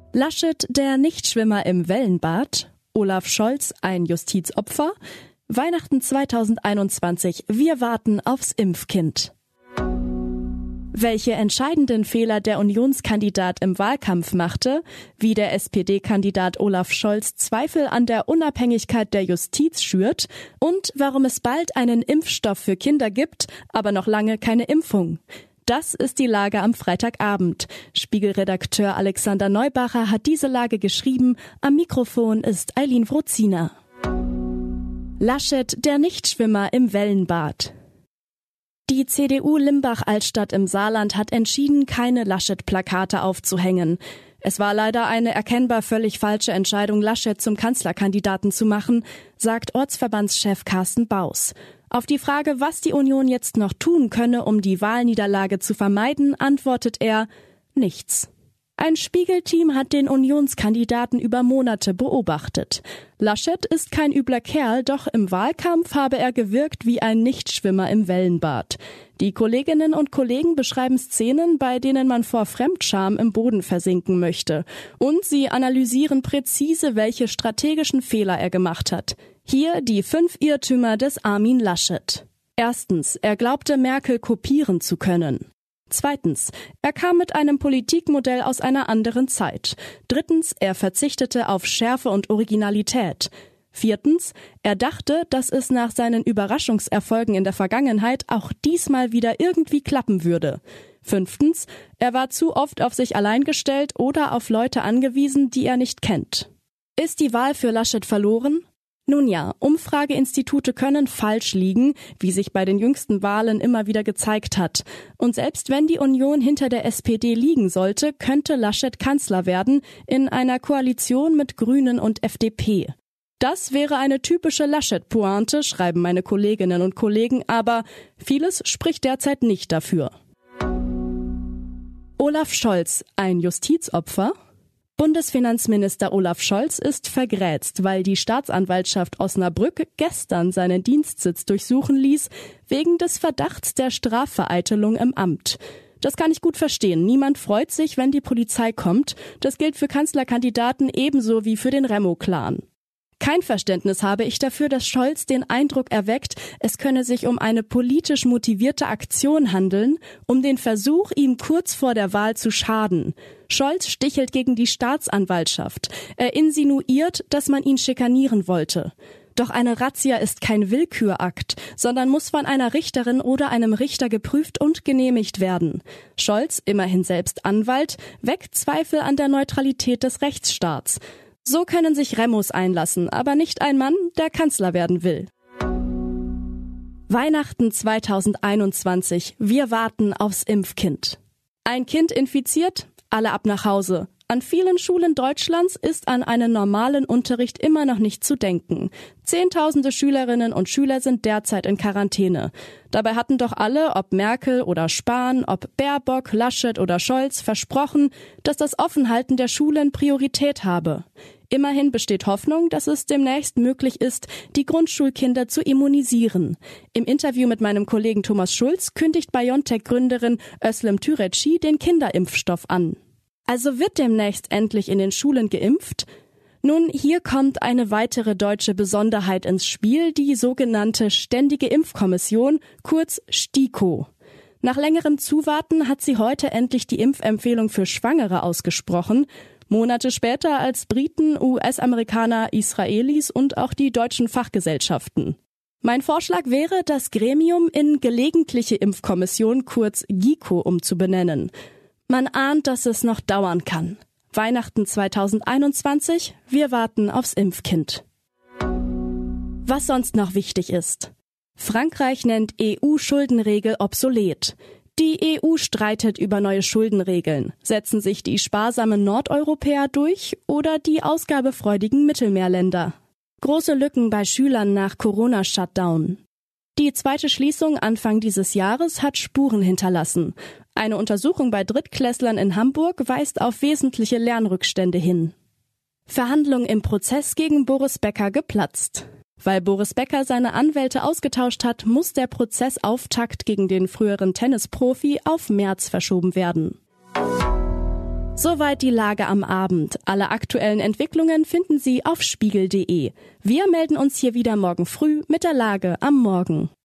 Laschet, der Nichtschwimmer im Wellenbad, Olaf Scholz, ein Justizopfer, Weihnachten 2021, wir warten aufs Impfkind. Welche entscheidenden Fehler der Unionskandidat im Wahlkampf machte, wie der SPD-Kandidat Olaf Scholz Zweifel an der Unabhängigkeit der Justiz schürt und warum es bald einen Impfstoff für Kinder gibt, aber noch lange keine Impfung. Das ist die Lage am Freitagabend. Spiegelredakteur Alexander Neubacher hat diese Lage geschrieben. Am Mikrofon ist Eileen Wrozina. Laschet, der Nichtschwimmer im Wellenbad. Die CDU Limbach-Altstadt im Saarland hat entschieden, keine Laschet-Plakate aufzuhängen. Es war leider eine erkennbar völlig falsche Entscheidung, Laschet zum Kanzlerkandidaten zu machen, sagt Ortsverbandschef Carsten Baus. Auf die Frage, was die Union jetzt noch tun könne, um die Wahlniederlage zu vermeiden, antwortet er: nichts. Ein Spiegelteam hat den Unionskandidaten über Monate beobachtet. Laschet ist kein übler Kerl, doch im Wahlkampf habe er gewirkt wie ein Nichtschwimmer im Wellenbad. Die Kolleginnen und Kollegen beschreiben Szenen, bei denen man vor Fremdscham im Boden versinken möchte. Und sie analysieren präzise, welche strategischen Fehler er gemacht hat. Hier die 5 Irrtümer des Armin Laschet. Erstens, er glaubte, Merkel kopieren zu können. Zweitens, er kam mit einem Politikmodell aus einer anderen Zeit. Drittens, er verzichtete auf Schärfe und Originalität. Viertens, er dachte, dass es nach seinen Überraschungserfolgen in der Vergangenheit auch diesmal wieder irgendwie klappen würde. Fünftens, er war zu oft auf sich allein gestellt oder auf Leute angewiesen, die er nicht kennt. Ist die Wahl für Laschet verloren? Nun ja, Umfrageinstitute können falsch liegen, wie sich bei den jüngsten Wahlen immer wieder gezeigt hat. Und selbst wenn die Union hinter der SPD liegen sollte, könnte Laschet Kanzler werden in einer Koalition mit Grünen und FDP. Das wäre eine typische Laschet-Pointe, schreiben meine Kolleginnen und Kollegen, aber vieles spricht derzeit nicht dafür. Olaf Scholz, ein Justizopfer? Bundesfinanzminister Olaf Scholz ist vergrätzt, weil die Staatsanwaltschaft Osnabrück gestern seinen Dienstsitz durchsuchen ließ, wegen des Verdachts der Strafvereitelung im Amt. Das kann ich gut verstehen. Niemand freut sich, wenn die Polizei kommt. Das gilt für Kanzlerkandidaten ebenso wie für den Remo-Clan. Kein Verständnis habe ich dafür, dass Scholz den Eindruck erweckt, es könne sich um eine politisch motivierte Aktion handeln, um den Versuch, ihm kurz vor der Wahl zu schaden. Scholz stichelt gegen die Staatsanwaltschaft. Er insinuiert, dass man ihn schikanieren wollte. Doch eine Razzia ist kein Willkürakt, sondern muss von einer Richterin oder einem Richter geprüft und genehmigt werden. Scholz, immerhin selbst Anwalt, weckt Zweifel an der Neutralität des Rechtsstaats. So können sich Remos einlassen, aber nicht ein Mann, der Kanzler werden will. Weihnachten 2021. Wir warten aufs Impfkind. Ein Kind infiziert? Alle ab nach Hause. An vielen Schulen Deutschlands ist an einen normalen Unterricht immer noch nicht zu denken. Zehntausende Schülerinnen und Schüler sind derzeit in Quarantäne. Dabei hatten doch alle, ob Merkel oder Spahn, ob Baerbock, Laschet oder Scholz, versprochen, dass das Offenhalten der Schulen Priorität habe. Immerhin besteht Hoffnung, dass es demnächst möglich ist, die Grundschulkinder zu immunisieren. Im Interview mit meinem Kollegen Thomas Schulz kündigt BioNTech-Gründerin Özlem Türeci den Kinderimpfstoff an. Also wird demnächst endlich in den Schulen geimpft? Nun, hier kommt eine weitere deutsche Besonderheit ins Spiel, die sogenannte Ständige Impfkommission, kurz STIKO. Nach längerem Zuwarten hat sie heute endlich die Impfempfehlung für Schwangere ausgesprochen. Monate später als Briten, US-Amerikaner, Israelis und auch die deutschen Fachgesellschaften. Mein Vorschlag wäre, das Gremium in Gelegentliche Impfkommission, kurz GIKO, umzubenennen. Man ahnt, dass es noch dauern kann. Weihnachten 2021, wir warten aufs Impfkind. Was sonst noch wichtig ist. Frankreich nennt EU-Schuldenregel obsolet. Die EU streitet über neue Schuldenregeln. Setzen sich die sparsamen Nordeuropäer durch oder die ausgabefreudigen Mittelmeerländer? Große Lücken bei Schülern nach Corona-Shutdown. Die zweite Schließung Anfang dieses Jahres hat Spuren hinterlassen. Eine Untersuchung bei Drittklässlern in Hamburg weist auf wesentliche Lernrückstände hin. Verhandlung im Prozess gegen Boris Becker geplatzt. Weil Boris Becker seine Anwälte ausgetauscht hat, muss der Prozessauftakt gegen den früheren Tennisprofi auf März verschoben werden. Soweit die Lage am Abend. Alle aktuellen Entwicklungen finden Sie auf spiegel.de. Wir melden uns hier wieder morgen früh mit der Lage am Morgen.